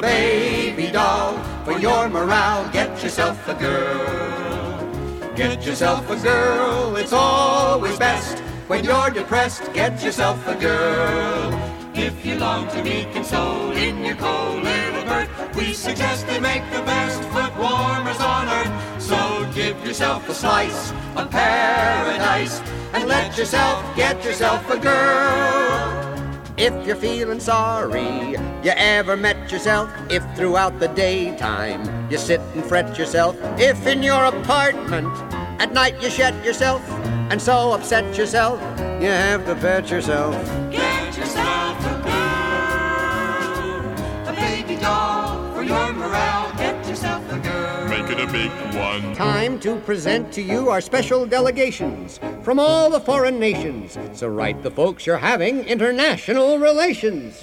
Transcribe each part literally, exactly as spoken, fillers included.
baby doll. For your morale, get yourself a girl. Get yourself a girl, it's always best. When you're depressed, get yourself a girl. If you long to be consoled in your cold little berth, we suggest they make the best foot warmers on earth. So give yourself a slice of paradise and let yourself get yourself a girl. If you're feeling sorry you ever met yourself, if throughout the daytime you sit and fret yourself, if in your apartment at night you shut yourself and so upset yourself you have to pet yourself. Get yourself a girl, a baby doll. For your morale, get yourself a girl. Make it a big one. Time to present to you our special delegations from all the foreign nations. So write the folks you're having international relations.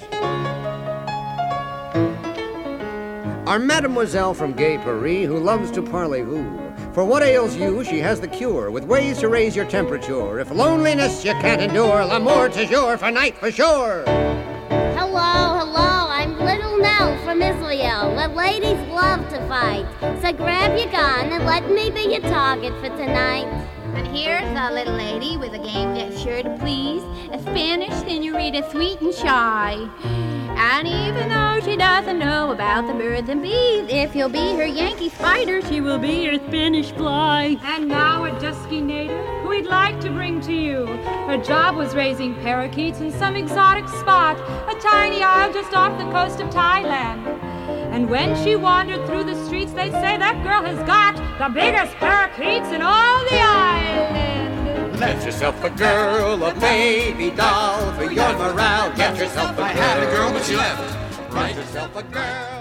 Our Mademoiselle from Gay Paris, who loves to parlez-vous. For what ails you, she has the cure, with ways to raise your temperature. If loneliness you can't endure, l'amour toujours for night for sure. Hello, hello, I'm Little Nell from Israel, where ladies love to fight. So grab your gun and let me be your target for tonight. And here's a little lady with a game that's sure to please, a Spanish senorita, sweet and shy. And even though she doesn't know about the birds and bees, if you'll be her Yankee spider, she will be your Spanish fly. And now a dusky native who we'd like to bring to you. Her job was raising parakeets in some exotic spot, a tiny isle just off the coast of Thailand. And when she wandered through the streets, they say that girl has got the biggest parakeets in all the island. Let yourself a girl, a baby doll. For your morale, get yourself a girl. I had a girl, but she left. Get yourself a girl.